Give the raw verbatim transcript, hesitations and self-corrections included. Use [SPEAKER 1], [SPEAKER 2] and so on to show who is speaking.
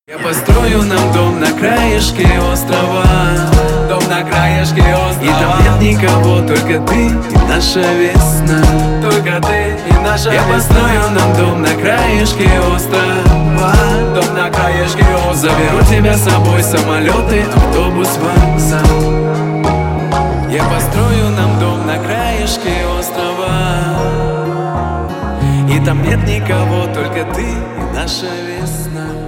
[SPEAKER 1] Я построю нам дом на краешке острова, дом на краешке острова. И там нет никого, только ты и наша весна, только ты и наша Я весна. Построю нам дом на краешке острова, дом на краешке острова. Заберу тебя с собой, самолеты, автобус, вокзал. Я построю нам дом на краешке острова, и там нет никого, только ты и наша весна.